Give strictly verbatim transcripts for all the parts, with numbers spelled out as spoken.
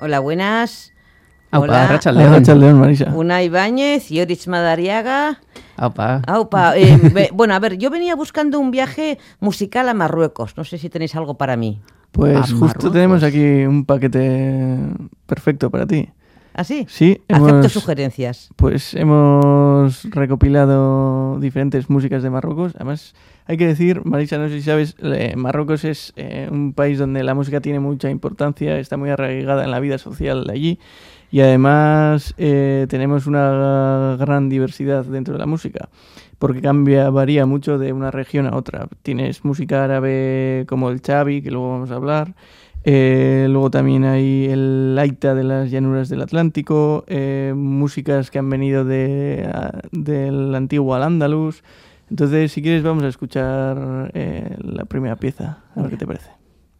Hola, buenas. Aupa, Hola, Arratsaldeon. Arratsaldeon, Marisa. Una Ibáñez y Orich Madariaga. Aupa. Aupa. Eh, be- bueno, a ver, yo venía buscando un viaje musical a Marruecos. No sé si tenéis algo para mí. Pues A justo Marruecos. tenemos aquí un paquete perfecto para ti. ¿Ah, sí? Sí, Acepto hemos, sugerencias. pues hemos recopilado diferentes músicas de Marruecos. Además, hay que decir, Marisa, no sé si sabes, eh, Marruecos es eh, un país donde la música tiene mucha importancia, está muy arraigada en la vida social de allí y además eh, tenemos una gran diversidad dentro de la música, porque cambia, varía mucho de una región a otra. Tienes música árabe como el chabi, que luego vamos a hablar. Eh, luego también hay el Aita de las llanuras del Atlántico, eh, músicas que han venido de, a, del antiguo Al-Ándalus. Entonces, si quieres, vamos a escuchar eh, la primera pieza, a ver qué te parece.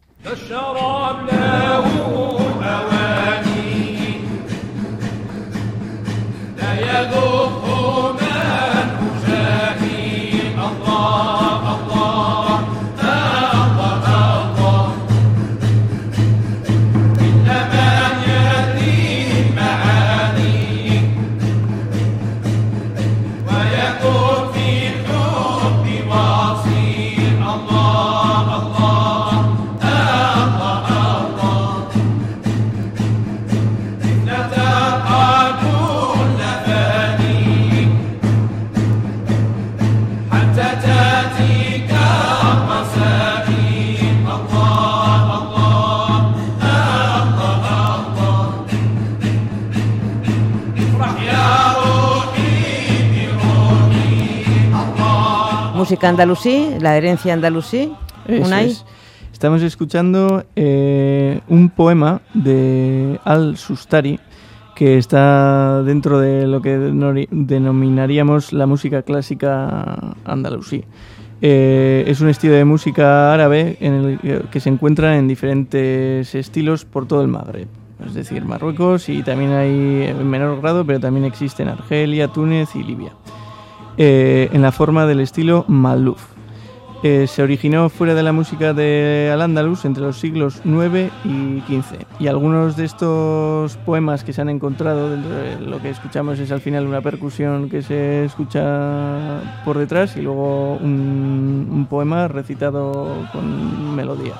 Música andalusí, la herencia andalusí. Eso Unai. es. Estamos escuchando eh, un poema de Al-Sustari que está dentro de lo que denori- denominaríamos la música clásica andalusí. Eh, es un estilo de música árabe en el que, que se encuentra en diferentes estilos por todo el Magreb, es decir, Marruecos, y también hay en menor grado, pero también existe en Argelia, Túnez y Libia. Eh, en la forma del estilo Maluf. Eh, se originó fuera de la música de Al-Ándalus entre los siglos nueve y quince. Y algunos de estos poemas que se han encontrado dentro de lo que escuchamos es al final una percusión que se escucha por detrás y luego un, un poema recitado con melodía.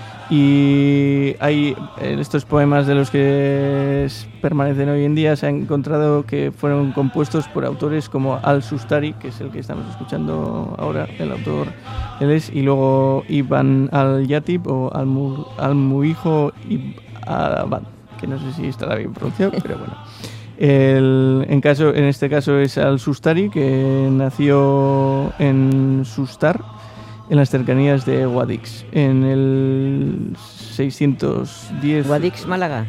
Y hay en estos poemas de los que es- permanecen hoy en día, se ha encontrado que fueron compuestos por autores como Al-Sustari, que es el que estamos escuchando ahora, el autor él es, y luego Ibn al-Yatib o Al-Mu- Al-Muijo Ibn Abad, que no sé si estará bien pronunciado, pero bueno. El, en, caso, en este caso es Al-Sustari, que nació en Sustar, en las cercanías de Guadix, en el seiscientos diez. Guadix, Málaga.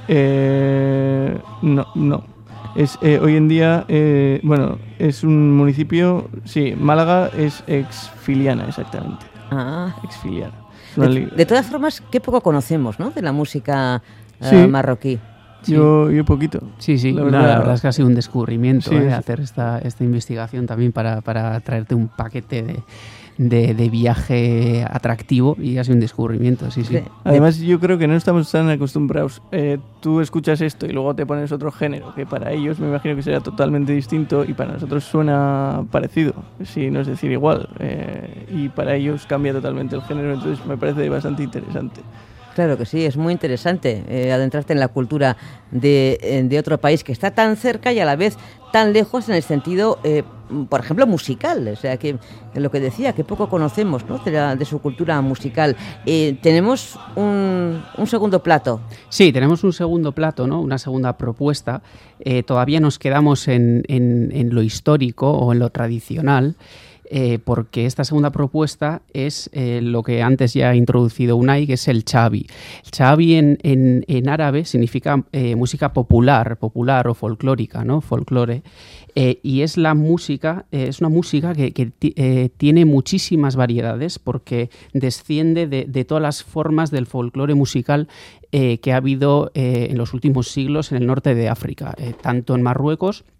Eh, no, no. Es, eh, hoy en día, eh, bueno, es un municipio, sí, Málaga es exfiliana, exactamente, Ah. exfiliana. Es una De, li- de todas formas, qué poco conocemos, ¿no?, de la música eh, Sí. marroquí. yo, yo poquito. Sí, sí, La la verdad- verdad, la verdad es que ha sido un descubrimiento Sí, eh, sí. hacer esta, esta investigación también para, para traerte un paquete de, de, de viaje atractivo y ha sido un descubrimiento, sí, sí. De- Además, yo creo que no estamos tan acostumbrados. Eh, tú escuchas esto y luego te pones otro género, que para ellos me imagino que será totalmente distinto y para nosotros suena parecido, si no es decir igual. Eh, y para ellos cambia totalmente el género, entonces me parece bastante interesante. Claro que sí, es muy interesante eh, adentrarte en la cultura de, eh, de otro país que está tan cerca y a la vez tan lejos en el sentido, eh, por ejemplo, musical. O sea, que que lo que decía, que poco conocemos, ¿no?, de, la- de su cultura musical. Eh, tenemos un, un segundo plato. Sí, tenemos un segundo plato, ¿no? Una segunda propuesta. Eh, todavía nos quedamos en, en- en lo histórico o en lo tradicional, eh, porque esta segunda propuesta es eh, lo que antes ya ha introducido Unai, que es el chabi. El chabi en, en- en árabe significa eh, música popular, popular o folclórica, ¿no? Folclore. Eh, y es la música, eh, es una música que, que ti- eh, tiene muchísimas variedades porque desciende de, de todas las formas del folclore musical eh, que ha habido eh, en los últimos siglos en el norte de África, eh, tanto en Marruecos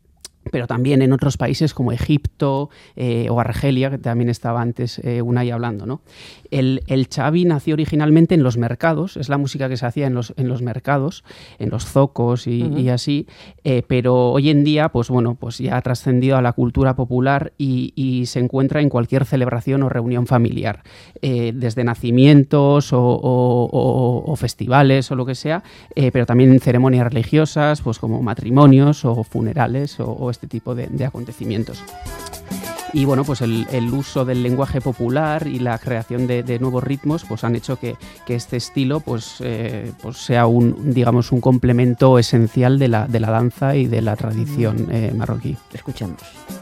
pero también en otros países como Egipto eh, o Argelia, que también estaba antes eh, Unai hablando, ¿no? El, el chavi nació originalmente en los mercados, es la música que se hacía en los, en los mercados, en los zocos y, uh-huh. y así, eh, pero hoy en día pues, bueno, pues ya ha trascendido a la cultura popular y, y se encuentra en cualquier celebración o reunión familiar, eh, desde nacimientos o, o, o, o festivales o lo que sea, eh, pero también en ceremonias religiosas, pues como matrimonios o funerales o, o este tipo de, de acontecimientos. Y bueno, pues el, el uso del lenguaje popular y la creación de, de nuevos ritmos pues han hecho que, que este estilo pues, eh, pues sea un, digamos, un complemento esencial de la, de la danza y de la tradición eh, marroquí. Escuchamos.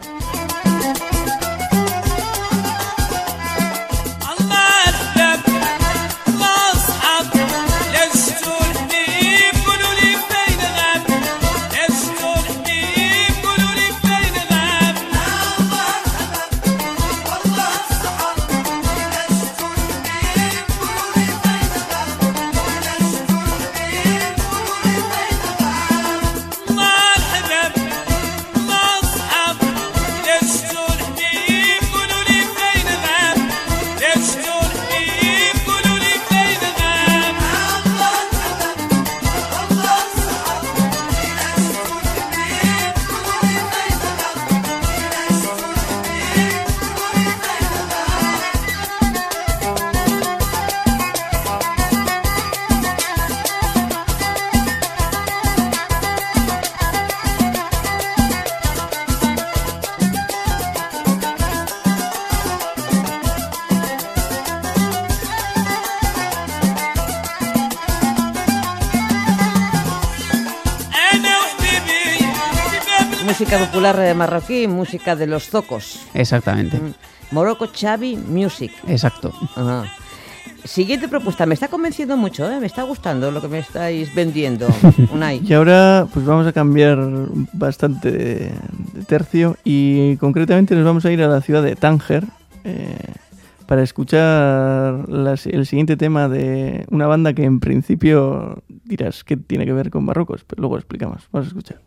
Música popular marroquí, música de los zocos. Exactamente. Morocco Chavi Music. Exacto. Ajá. Siguiente propuesta, me está convenciendo mucho, ¿eh? Me está gustando lo que me estáis vendiendo, Unai. Y ahora pues vamos a cambiar bastante de, de tercio y concretamente nos vamos a ir a la ciudad de Tánger eh, para escuchar las, el siguiente tema de una banda que en principio dirás que tiene que ver con Marruecos, pero luego explicamos. Vamos a escuchar.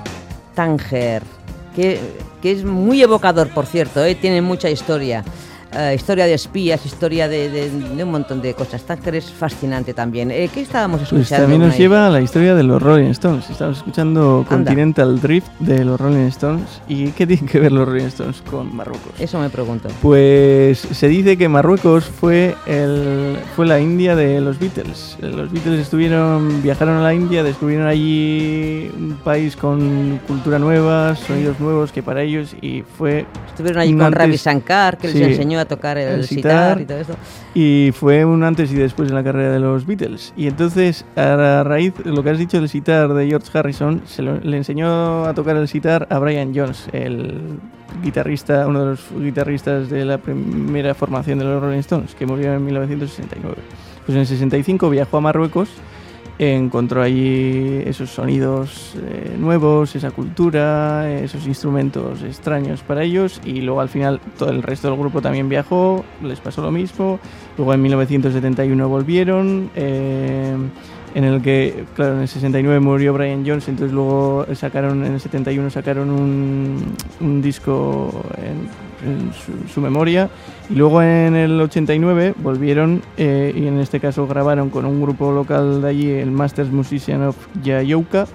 Tánger, que, que es muy evocador, por cierto, ¿eh? Tiene mucha historia. uh, historia de espías, historia de, de, de un montón de cosas. Tucker es fascinante también. Eh, ¿Qué estábamos escuchando? Pues también nos Mike? lleva a la historia de los Rolling Stones. Estamos escuchando Anda. Continental Drift de los Rolling Stones. ¿Y qué tienen que ver los Rolling Stones con Marruecos? Eso me pregunto. Pues se dice que Marruecos fue el fue la India de los Beatles. Los Beatles estuvieron viajaron a la India, descubrieron allí un país con cultura nueva, sonidos nuevos que para ellos, y fue Estuvieron allí un con antes- Ravi Shankar, que sí, les enseñó a tocar el, el sitar sitar. y todo eso. Y fue un antes y después en la carrera de los Beatles. Y entonces, a raíz de lo que has dicho del sitar de George Harrison, se lo- le enseñó a tocar el sitar a Brian Jones, el guitarrista, uno de los guitarristas de la primera formación de los Rolling Stones, que murió en mil novecientos sesenta y nueve. Pues en el sesenta y cinco viajó a Marruecos, encontró allí esos sonidos eh, nuevos, esa cultura, esos instrumentos extraños para ellos, y luego al final todo el resto del grupo también viajó, les pasó lo mismo. Luego en mil novecientos setenta y uno volvieron, eh, en el que, claro, en el sesenta y nueve murió Brian Jones, entonces luego sacaron, en el setenta y uno sacaron un, un disco en, en su, su memoria, y luego en el ochenta y nueve volvieron, eh, y en este caso grabaron con un grupo local de allí, el Masters Musician of Yayouka.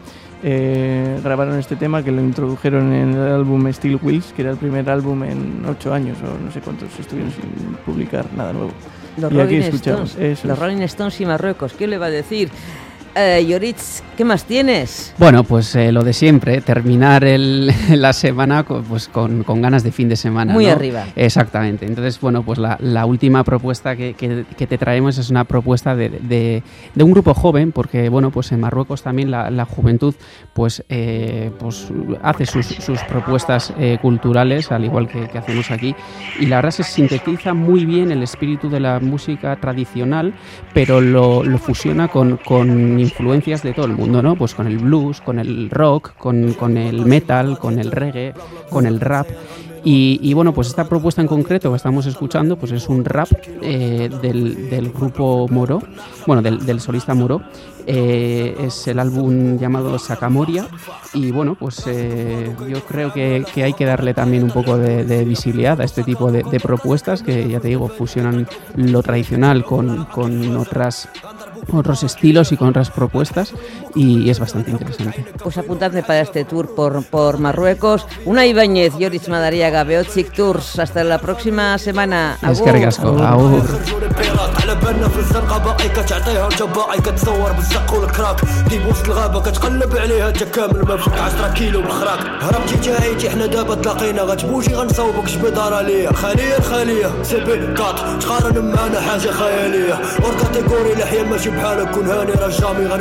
Eh, grabaron este tema que lo introdujeron en el álbum Steel Wheels, que era el primer álbum en ocho años o no sé cuántos estuvieron sin publicar nada nuevo. Los Y aquí Rolling escuchamos, Stones, eso los es. Rolling Stones y Marruecos. ¿Qué le va a decir? Eh, Yoritz, ¿qué más tienes? Bueno, pues eh, lo de siempre, terminar el, la semana con, pues, con, con ganas de fin de semana. Muy ¿no? arriba. Exactamente. Entonces, bueno, pues la, la última propuesta que, que, que te traemos es una propuesta de, de, de un grupo joven, porque, bueno, pues en Marruecos también la, la juventud pues, eh, pues hace sus, sus propuestas eh, culturales, al igual que, que hacemos aquí, y la verdad es que sintetiza muy bien el espíritu de la música tradicional, pero lo, lo fusiona con, con influencias de todo el mundo, ¿no? Pues con el blues, con el rock, con, con el metal, con el reggae, con el rap. Y, y bueno, pues esta propuesta en concreto que estamos escuchando pues es un rap eh, del, del grupo Moro, bueno, del, del solista Moro. Eh, es el álbum llamado Sakamoria, y bueno, pues eh, yo creo que, que hay que darle también un poco de, de visibilidad a este tipo de, de propuestas que, ya te digo, fusionan lo tradicional con, con otras otros estilos y con otras propuestas, y es bastante interesante. Pues apuntadme para este tour por, por Marruecos. Una Ibáñez, Yoritz Madariaga, Beotzik Tours. Hasta la próxima semana. Es que ricasco. Agur. على بالنا في الزنقه باقي كتعطيها الجباعي كتصور بالزق والكراك ديب وسط الغابه كتقلب عليها انت كامل ما بشك عشرة كيلو بالخراك هربتي جايتي حنا دابا تلاقينا غتبوشي غنصاوبك جبدار عليا خليه الخليه سي بي كات تقارن معنا حاجه خياليه اور كاتيجوري لحيه ماشي بحالك كون هاني راه جامي